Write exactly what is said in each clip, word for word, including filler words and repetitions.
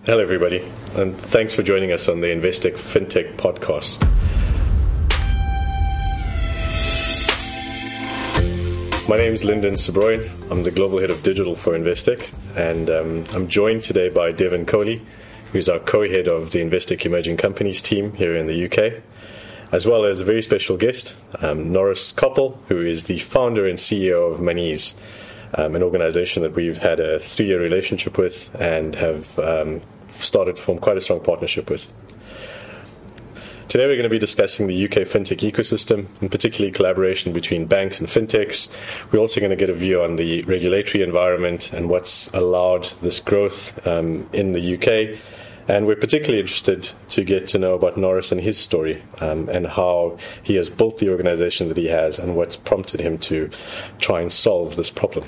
Hello, everybody, and thanks for joining us on the Investec FinTech podcast. My name is Lyndon Sebroin. I'm the Global Head of Digital for Investec, and um, I'm joined today by Devin Coley, who's our co-head of the Investec Emerging Companies team here in the U K, as well as a very special guest, um, Norris Koppel, who is the founder and C E O of Monese, um, an organization that we've had a three-year relationship with and have um, started to form quite a strong partnership with. Today we're going to be discussing the U K fintech ecosystem, and particularly collaboration between banks and fintechs. We're also going to get a view on the regulatory environment and what's allowed this growth um, in the U K. And we're particularly interested to get to know about Norris and his story um, and how he has built the organization that he has and what's prompted him to try and solve this problem.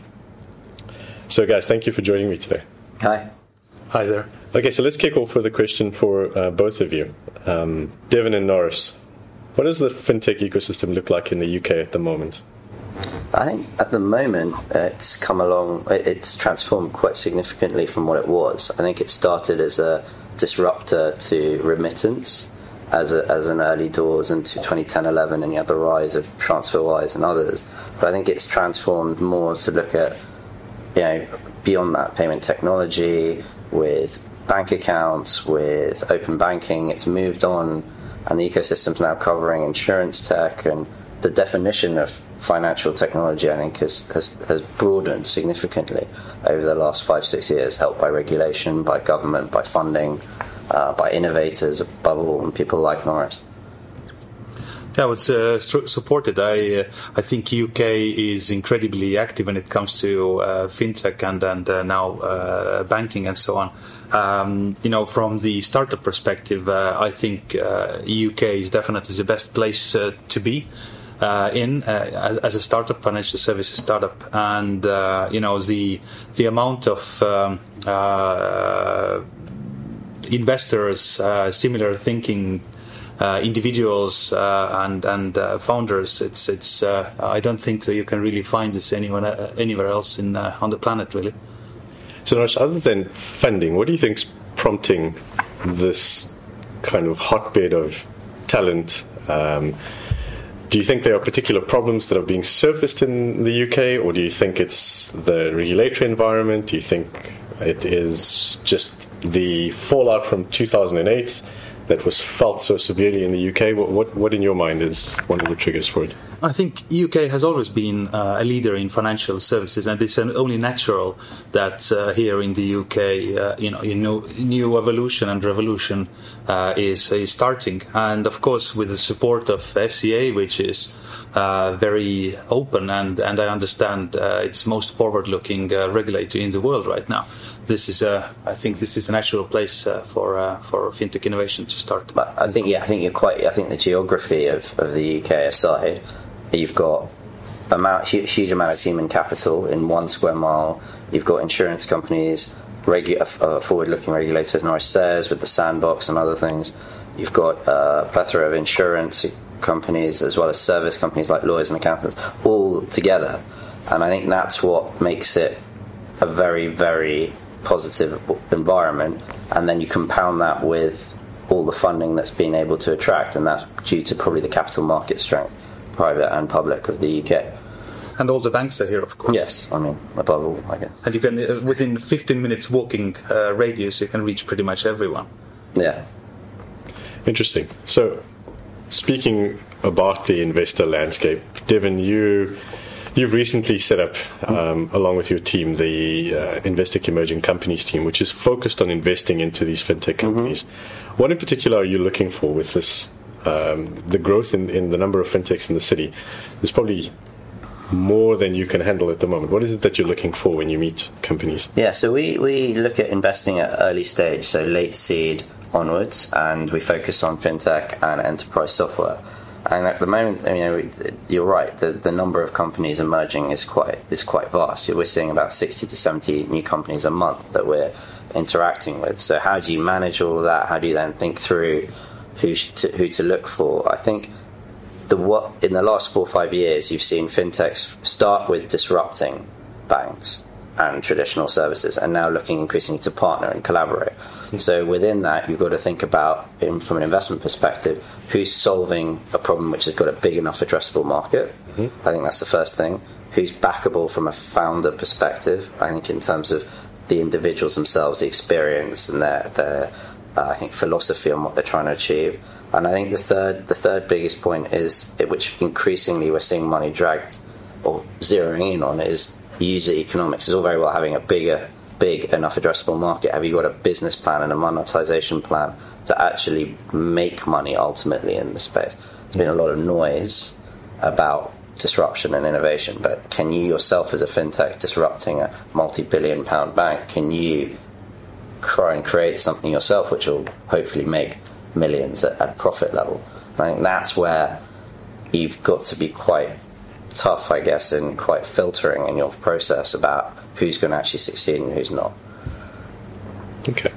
So guys, thank you for joining me today. Hi. Hi there. Okay, so let's kick off with a question for uh, both of you. Um, Devin and Norris, what does the fintech ecosystem look like in the U K at the moment? I think at the moment it's come along, it's transformed quite significantly from what it was. I think it started as a disruptor to remittance as a, as an early doors into twenty ten eleven, and you had the rise of TransferWise and others. But I think it's transformed more to look at, you know, beyond that, payment technology, with bank accounts, with open banking. It's moved on, and the ecosystem's now covering insurance tech, and the definition of financial technology, I think, has, has, has broadened significantly over the last five, six years, helped by regulation, by government, by funding, uh, by innovators above all, and people like Norris. Yeah, I would uh, support it. I uh, I think U K is incredibly active when it comes to uh, fintech and and uh, now uh, banking and so on. Um, you know, from the startup perspective, uh, I think uh, U K is definitely the best place uh, to be uh, in uh, as, as a startup, financial services startup, and uh, you know the the amount of um, uh, investors, uh, similar thinking. Uh, individuals uh, and and uh, founders. It's it's. Uh, I don't think that you can really find this anyone uh, anywhere else in uh, on the planet, really. So, Norris, other than funding, what do you think's prompting this kind of hotbed of talent? Um, do you think there are particular problems that are being surfaced in the U K, or do you think it's the regulatory environment? Do you think it is just the fallout from two thousand eight? That was felt so severely in the U K? What, what, what in your mind is one of the triggers for it? I think U K has always been uh, a leader in financial services, and it's only natural that uh, here in the U K, uh, you know, you know, new evolution and revolution uh, is, is starting. And of course, with the support of F C A, which is uh, very open, and, and I understand uh, it's most forward-looking uh, regulator in the world right now. This is a, I think this is a natural place uh, for uh, for fintech innovation to start. But I think, yeah, I think you're quite. I think the geography of, of the U K aside, you've got a huge amount of human capital in one square mile. You've got insurance companies, regu- uh, forward-looking regulators, as Norris says, with the sandbox and other things. You've got a plethora of insurance companies as well as service companies like lawyers and accountants, all together. And I think that's what makes it a very, very positive environment, and then you compound that with all the funding that's been able to attract, and that's due to probably the capital market strength, private and public, of the U K. And all the banks are here, of course. Yes, I mean, above all, I guess. And you can, uh, within fifteen minutes walking uh, radius, you can reach pretty much everyone. Yeah. Interesting. So, speaking about the investor landscape, Devin, you... You've recently set up, um, along with your team, the uh, Investec Emerging Companies team, which is focused on investing into these fintech companies. Mm-hmm. What in particular are you looking for with this, um, the growth in, in the number of fintechs in the city? There's probably more than you can handle at the moment. What is it that you're looking for when you meet companies? Yeah, so we, we look at investing at early stage, so late seed onwards, and we focus on fintech and enterprise software. And at the moment, you know, you're right. The the number of companies emerging is quite is quite vast. We're seeing about sixty to seventy new companies a month that we're interacting with. So how do you manage all of that? How do you then think through who to, who to look for? I think the what in the last four or five years, you've seen fintechs start with disrupting banks and traditional services, and now looking increasingly to partner and collaborate. Mm-hmm. So within that, you've got to think about, in, from an investment perspective, who's solving a problem which has got a big enough addressable market. Mm-hmm. I think that's the first thing. Who's backable from a founder perspective. I think in terms of the individuals themselves, the experience and their, their uh, I think, philosophy on what they're trying to achieve. And I think the third the third biggest point is, which increasingly we're seeing money dragged or zeroing in on, is user economics. It's all very well having a bigger, big enough addressable market. Have you got a business plan and a monetization plan to actually make money ultimately in the space? There's been a lot of noise about disruption and innovation, but can you yourself as a fintech disrupting a multi-billion pound bank, can you try and create something yourself which will hopefully make millions at, at profit level? And I think that's where you've got to be quite tough, I guess, and quite filtering in your process about who's going to actually succeed and who's not. Okay.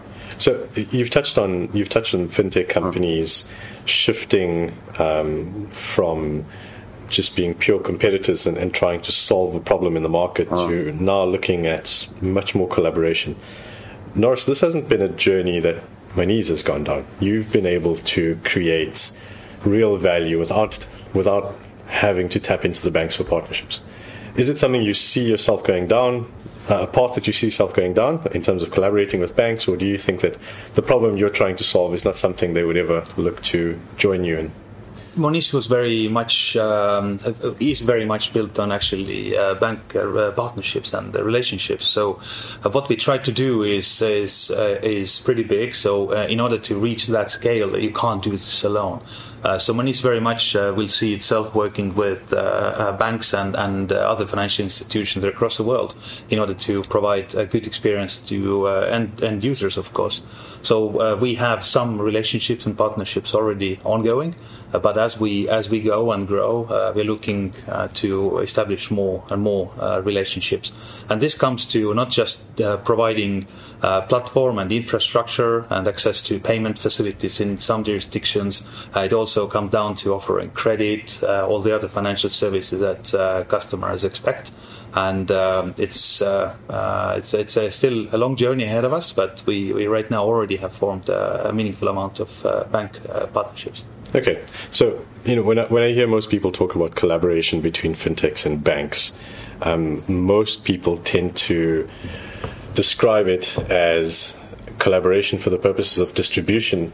So you've touched on you've touched on fintech companies mm. shifting um, from just being pure competitors and, and trying to solve a problem in the market mm. to now looking at much more collaboration. Norris, this hasn't been a journey that Monese has gone down. You've been able to create real value without without having to tap into the banks for partnerships. Is it something you see yourself going down, uh, a path that you see yourself going down in terms of collaborating with banks, or do you think that the problem you're trying to solve is not something they would ever look to join you in? Monese was very much um, is very much built on actually uh, bank uh, partnerships and uh, relationships. So uh, what we try to do is is uh, is pretty big. So uh, in order to reach that scale, you can't do this alone. Uh, so Monese very much uh, will see itself working with uh, uh, banks and, and uh, other financial institutions across the world in order to provide a good experience to uh, end, end users, of course. So uh, we have some relationships and partnerships already ongoing, uh, but as we as we go and grow, uh, we're looking uh, to establish more and more uh, relationships. And this comes to not just uh, providing uh, platform and infrastructure and access to payment facilities in some jurisdictions. Uh, it also comes down to offering credit, uh, all the other financial services that uh, customers expect. And um, it's uh, uh, it's it's uh, still a long journey ahead of us, but we, we right now already have formed uh, a meaningful amount of uh, bank uh, partnerships. Okay, so you know when I, when I hear most people talk about collaboration between fintechs and banks, um, most people tend to describe it as collaboration for the purposes of distribution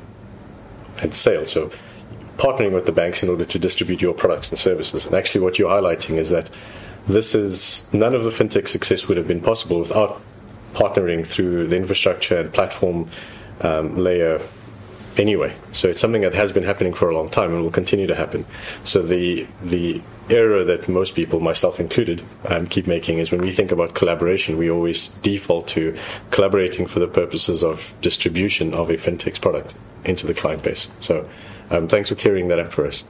and sales. So partnering with the banks in order to distribute your products and services. And actually, what you're highlighting is that this is none of the fintech success would have been possible without partnering through the infrastructure and platform um, layer anyway. So it's something that has been happening for a long time and will continue to happen. So the the error that most people, myself included, um, keep making is when we think about collaboration, we always default to collaborating for the purposes of distribution of a fintech's product into the client base. So um, thanks for clearing that up for us.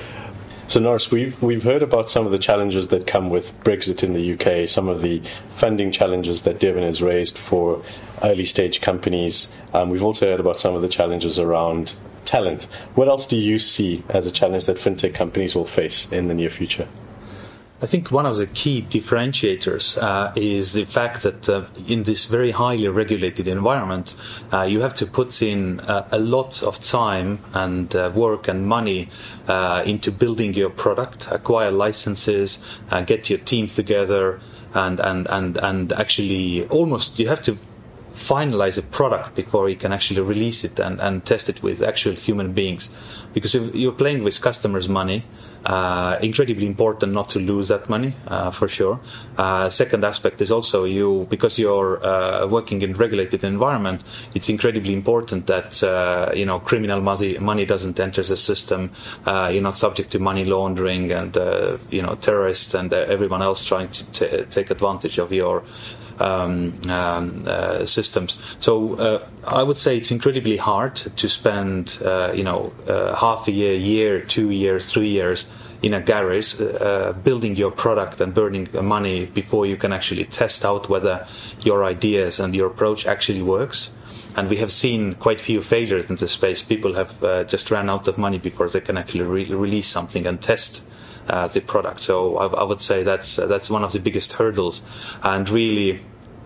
So Norris, we've we've heard about some of the challenges that come with Brexit in the U K, some of the funding challenges that Devon has raised for early stage companies. Um, we've also heard about some of the challenges around talent. What else do you see as a challenge that fintech companies will face in the near future? I think one of the key differentiators uh, is the fact that uh, in this very highly regulated environment, uh, you have to put in uh, a lot of time and uh, work and money uh, into building your product, acquire licenses, uh, get your teams together, and, and, and, and actually almost you have to finalize a product before you can actually release it and, and test it with actual human beings. Because if you're playing with customers' money, uh, incredibly important not to lose that money, uh, for sure. Uh, second aspect is also you, because you're uh, working in regulated environment, it's incredibly important that, uh, you know, criminal money, money doesn't enter the system. Uh, you're not subject to money laundering and, uh, you know, terrorists and uh, everyone else trying to t- take advantage of your Um, um, uh, systems. So uh, I would say it's incredibly hard to spend, uh, you know, uh, half a year, year, two years, three years in a garage uh, building your product and burning money before you can actually test out whether your ideas and your approach actually works. And we have seen quite few failures in this space. People have uh, just ran out of money before they can actually re- release something and test Uh, the product. So I, I would say that's uh, that's one of the biggest hurdles, and really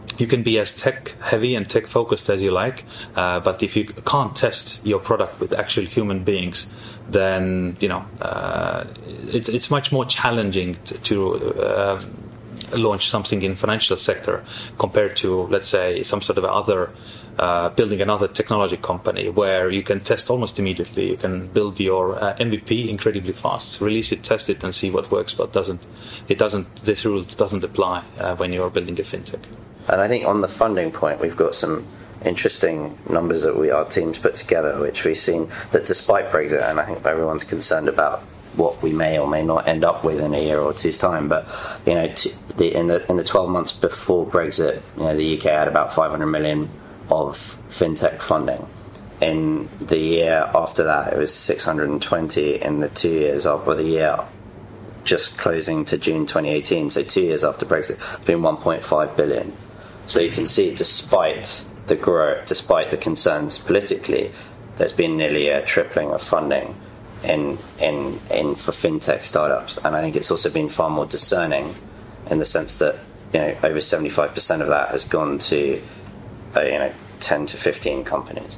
you can be as tech heavy and tech focused as you like, uh, but if you can't test your product with actual human beings, then you know uh, it's it's much more challenging to, to uh, launch something in financial sector compared to, let's say, some sort of other uh, building another technology company where you can test almost immediately. You can build your uh, M V P incredibly fast, release it, test it, and see what works, but doesn't. It doesn't. This rule doesn't apply uh, when you're building a fintech. And I think on the funding point, we've got some interesting numbers that we our teams put together, which we've seen that despite Brexit, and I think everyone's concerned about what we may or may not end up with in a year or two's time, but you know, t- the, in the in the twelve months before Brexit, you know, the U K had about five hundred million of fintech funding. In the year after that, it was six hundred twenty. In the two years after the year just closing to June twenty eighteen, so two years after Brexit, it's been one point five billion. So you can see, despite the growth, despite the concerns politically, there's been nearly a tripling of funding in in in for fintech startups, and I think it's also been far more discerning, in the sense that you know over seventy-five percent of that has gone to uh, you know ten to fifteen companies.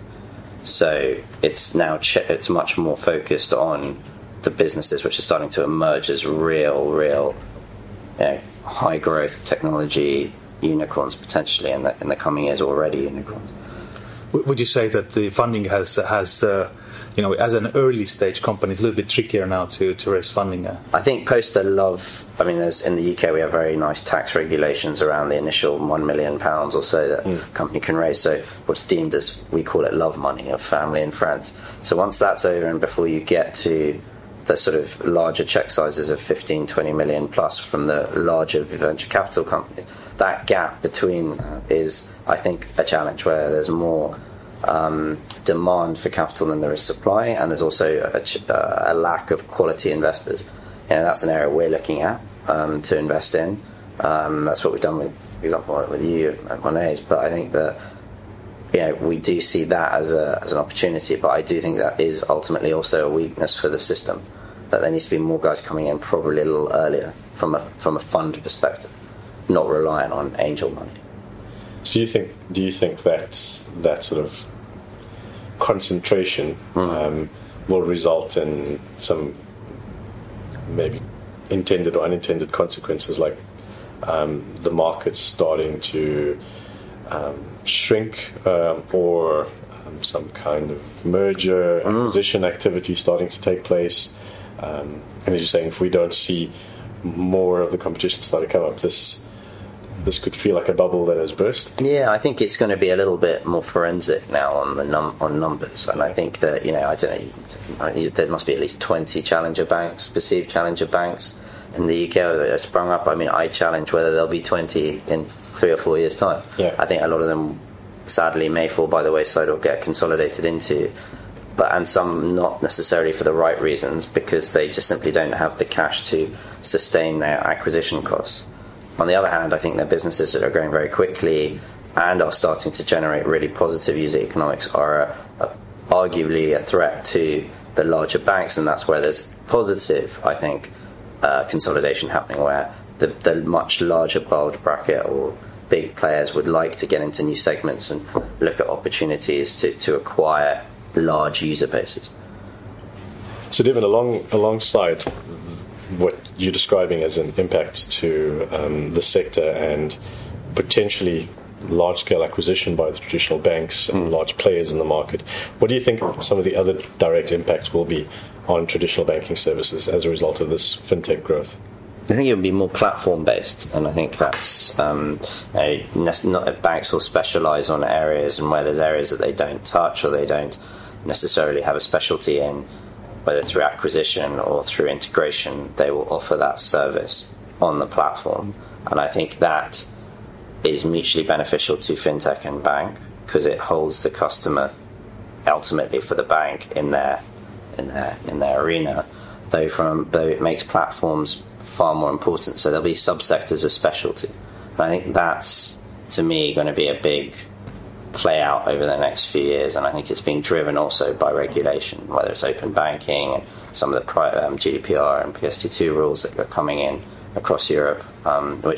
So it's now ch- it's much more focused on the businesses which are starting to emerge as real, real, you know, high growth technology unicorns potentially in the in the coming years. Already unicorns. Would you say that the funding has has uh, you know, as an early stage company, it's a little bit trickier now to, to raise funding? Uh? I think post the Love, I mean, there's, in the U K we have very nice tax regulations around the initial one million pounds or so that mm. a company can raise. So what's deemed as, we call it love money, of family and friends. So once that's over, and before you get to the sort of larger check sizes of fifteen, twenty million plus from the larger venture capital companies, that gap between is, I think, a challenge, where there's more um, demand for capital than there is supply, and there's also a, a lack of quality investors. You know, that's an area we're looking at um, to invest in. Um, that's what we've done with, for example, with you at Monet's. But I think that, you know, we do see that as a as an opportunity. But I do think that is ultimately also a weakness for the system, that there needs to be more guys coming in probably a little earlier from a from a fund perspective, not relying on angel money. So do you think do you think that that sort of concentration mm. um, will result in some maybe intended or unintended consequences, like um, the markets starting to um, shrink, um, or um, some kind of merger mm. acquisition activity starting to take place? Um, and as you're saying, if we don't see more of the competition start to come up, this this could feel like a bubble that has burst. Yeah, I think it's going to be a little bit more forensic now on the num- on numbers, and I think that, you know, I don't know, there must be at least twenty challenger banks, perceived challenger banks in the U K that have sprung up. I mean, I challenge whether there'll be twenty in three or four years' time. Yeah. I think a lot of them, sadly, may fall by the wayside or get consolidated into. But and some not necessarily for the right reasons, because they just simply don't have the cash to sustain their acquisition costs. On the other hand, I think they're businesses that are growing very quickly and are starting to generate really positive user economics are a, a, arguably a threat to the larger banks, and that's where there's positive, I think, uh, consolidation happening, where the, the much larger bulge bracket or big players would like to get into new segments and look at opportunities to, to acquire large user bases. So, Devin, along alongside what you're describing as an impact to um, the sector and potentially large-scale acquisition by the traditional banks and mm. large players in the market, what do you think some of the other direct impacts will be on traditional banking services as a result of this fintech growth? I think it would be more platform-based, and I think that's um, a, not, banks will specialise on areas, and where there's areas that they don't touch or they don't necessarily have a specialty in, whether through acquisition or through integration, they will offer that service on the platform. And I think that is mutually beneficial to fintech and bank, because it holds the customer ultimately for the bank in their in their in their arena. Though from though it makes platforms far more important, so there'll be subsectors of specialty. And I think that's, to me, going to be a big play out over the next few years, and I think it's being driven also by regulation, whether it's open banking and some of the um, G D P R and P S T two rules that are coming in across Europe, um, which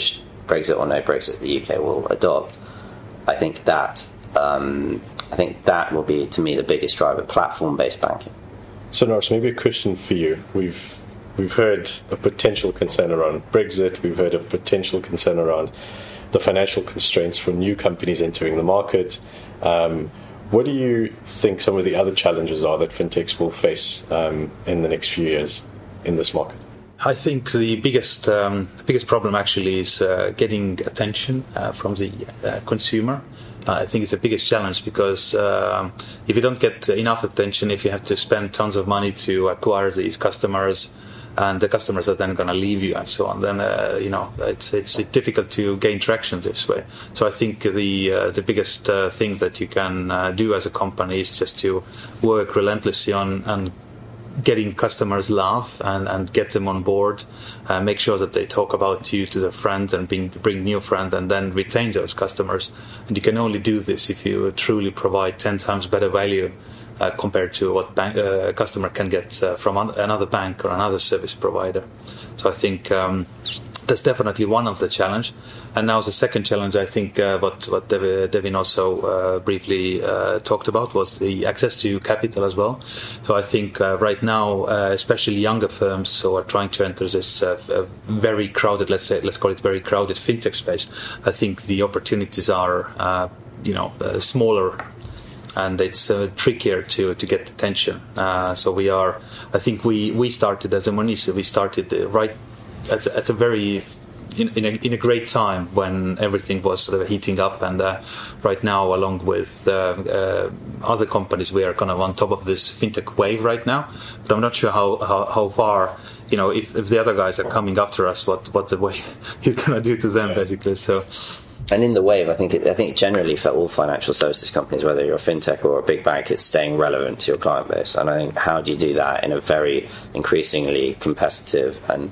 Brexit or no Brexit, the U K will adopt. I think that um, I think that will be, to me, the biggest driver: platform-based banking. So, Norris, maybe a question for you. We've we've heard a potential concern around Brexit. We've heard a potential concern around the financial constraints for new companies entering the market. Um, what do you think some of the other challenges are that fintechs will face um, in the next few years in this market? I think the biggest um, biggest problem actually is uh, getting attention uh, from the uh, consumer. Uh, I think it's the biggest challenge because uh, if you don't get enough attention, if you have to spend tons of money to acquire these customers, and the customers are then going to leave you and so on, then uh, you know it's it's difficult to gain traction this way. So I think the uh, the biggest uh, thing that you can uh, do as a company is just to work relentlessly on and getting customers love and, and get them on board, uh, make sure that they talk about you to their friends and bring, bring new friends, and then retain those customers. And you can only do this if you truly provide ten times better value uh, compared to what bank, uh, a customer can get uh, from un- another bank or another service provider. So I think um, that's definitely one of the challenge. And now the second challenge, I think, uh, what what Dev- Devin also uh, briefly uh, talked about was the access to capital as well. So I think uh, right now, uh, especially younger firms who are trying to enter this uh, very crowded, let's say, let's call it very crowded fintech space, I think the opportunities are, uh, you know, uh, smaller. And it's uh, trickier to, to get attention. Uh, so we are, I think we, we started as a Monese, we started uh, right at, at a very, in, in, a, in a great time when everything was sort of heating up. And uh, right now, along with uh, uh, other companies, we are kind of on top of this fintech wave right now. But I'm not sure how, how, how far, you know, if, if the other guys are coming after us, what, what the wave is going to do to them, basically. So. And in the wave, I think it, I think generally for all financial services companies, whether you're a fintech or a big bank, it's staying relevant to your client base. And I think how do you do that in a very increasingly competitive and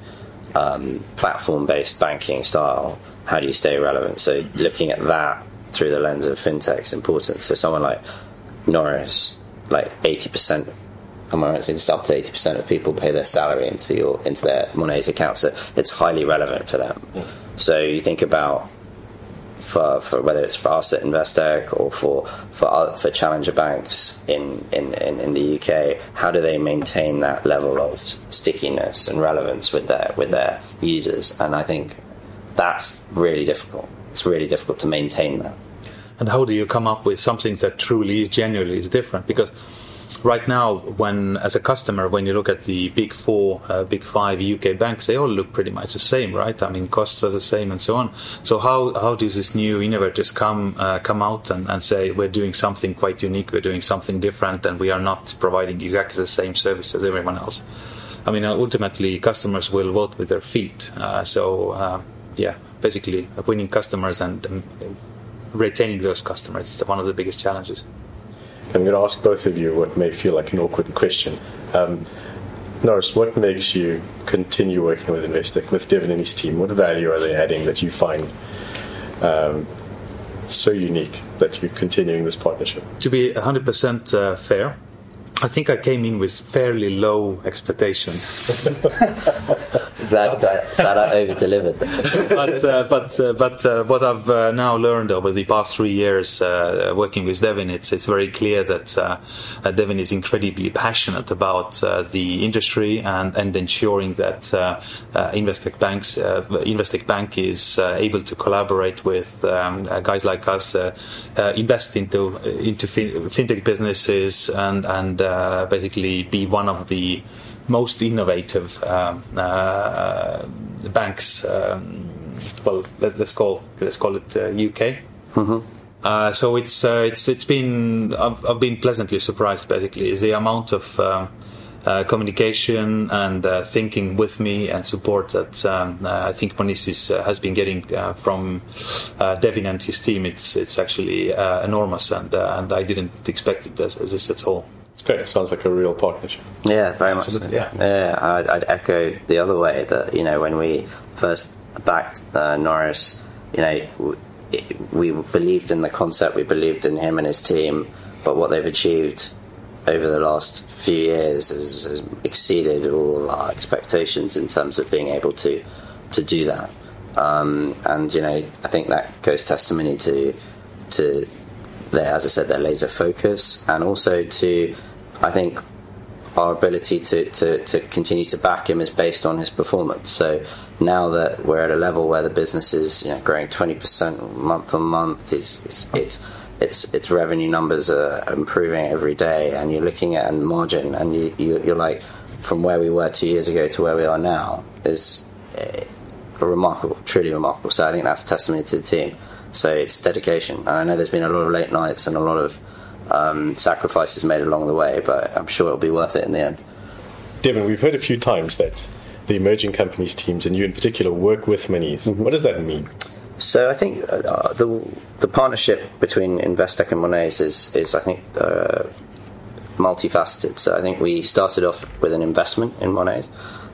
um, platform-based banking style? How do you stay relevant? So looking at that through the lens of fintech is important. So someone like Norris, like eighty percent, am I right saying it's up to eighty percent of people pay their salary into your into their Monese account. So it's highly relevant for them. Yeah. So you think about For, for whether it's for us at Investec or for for for challenger banks in, in, in, in the U K, how do they maintain that level of stickiness and relevance with their with their users? And I think that's really difficult. It's really difficult to maintain that. And how do you come up with something that truly is genuinely is different? Because right now, when as a customer, when you look at the big four, uh, big five U K banks, they all look pretty much the same, right? I mean, costs are the same and so on. So how how do these new innovators come uh, come out and, and say we're doing something quite unique, we're doing something different, and we are not providing exactly the same service as everyone else? I mean, ultimately, customers will vote with their feet. Uh, so uh, yeah, basically, winning customers and um, retaining those customers is one of the biggest challenges. I'm going to ask both of you what may feel like an awkward question. Um, Norris, what makes you continue working with Investec, with Devin and his team? What value are they adding that you find um, so unique that you're continuing this partnership? To be one hundred percent uh, fair, I think I came in with fairly low expectations. glad, glad, glad I over-delivered. but uh, but uh, but uh, what I've uh, now learned over the past three years uh, working with Devin, it's it's very clear that uh, uh, Devin is incredibly passionate about uh, the industry and, and ensuring that uh, uh, Investec Banks uh, Investec Bank is uh, able to collaborate with um, uh, guys like us, uh, uh, invest into into fin- fintech businesses and and uh, basically be one of the most innovative um, uh, banks. Um, well, let, let's call let's call it uh, U K. Mm-hmm. Uh, so it's uh, it's it's been I've, I've been pleasantly surprised. Basically, is the amount of um, uh, communication and uh, thinking with me and support that um, uh, I think Monese uh, has been getting uh, from uh, Devin and his team. It's it's actually uh, enormous, and uh, and I didn't expect it as, as this at all. It's great. It sounds like a real partnership. Yeah, very much. So. Yeah, yeah. I'd, I'd echo the other way that you know when we first backed uh, Norris, you know, we, we believed in the concept, we believed in him and his team, but what they've achieved over the last few years has, has exceeded all of our expectations in terms of being able to to do that. Um, and, you know, I think that goes testimony to, to their, as I said, their laser focus, and also to, I think, our ability to, to, to continue to back him is based on his performance. So now that we're at a level where the business is, you know, growing twenty percent month on month, it's, it's, it's, it's, its revenue numbers are improving every day, and you're looking at a margin, and you, you, you're like, from where we were two years ago to where we are now is uh, remarkable, truly remarkable. So I think that's testimony to the team. So it's dedication. And I know there's been a lot of late nights and a lot of um, sacrifices made along the way, but I'm sure it'll be worth it in the end. Devin, we've heard a few times that the emerging companies teams, and you in particular, work with Monese. Mm-hmm. What does that mean? So I think uh, the the partnership between Investec and Monese is, is I think, uh, multifaceted. So I think we started off with an investment in Monese,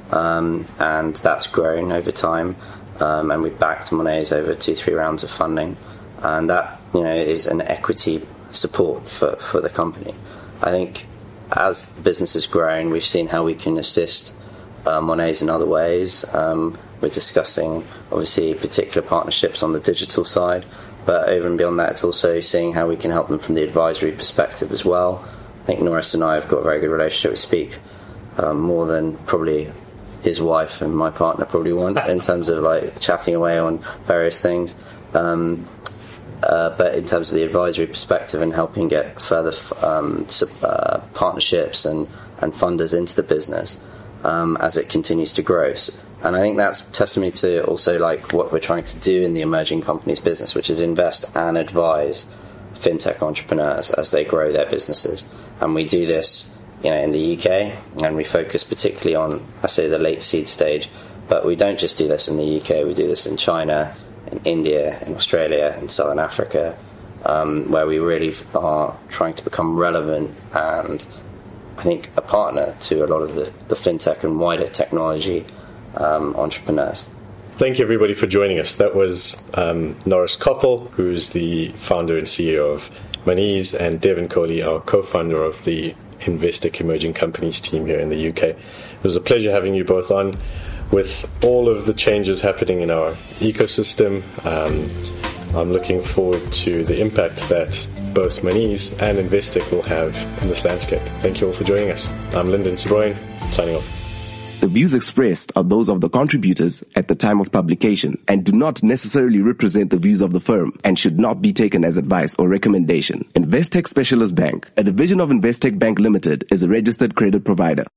um, and that's grown over time, um, and we've backed Monese over two, three rounds of funding, and that, you know, is an equity support for, for the company. I think as the business has grown, we've seen how we can assist uh, Monese in other ways. Um, we're discussing, obviously, particular partnerships on the digital side, but over and beyond that, it's also seeing how we can help them from the advisory perspective as well. I think Norris and I have got a very good relationship. We speak um, more than probably his wife and my partner probably want, in terms of like chatting away on various things. Um, uh, but in terms of the advisory perspective and helping get further um, uh, partnerships and, and funders into the business um, as it continues to grow. And I think that's testimony to also like what we're trying to do in the emerging companies business, which is invest and advise fintech entrepreneurs as they grow their businesses. And we do this, you know, in the U K, and we focus particularly on, I say, the late seed stage. But we don't just do this in the U K, we do this in China, in India, in Australia, in Southern Africa, um, where we really are trying to become relevant and, I think, a partner to a lot of the, the fintech and wider technology um, entrepreneurs. Thank you, everybody, for joining us. That was um, Norris Koppel, who's the founder and C E O of Monese, and Devin Coley, our co-founder of the Investec Emerging Companies team here in the U K. It was a pleasure having you both on. With all of the changes happening in our ecosystem, um, I'm looking forward to the impact that both Monese and Investec will have in this landscape. Thank you all for joining us. I'm Lyndon Sebroin, signing off. The views expressed are those of the contributors at the time of publication and do not necessarily represent the views of the firm and should not be taken as advice or recommendation. Investec Specialist Bank, a division of Investec Bank Limited, is a registered credit provider.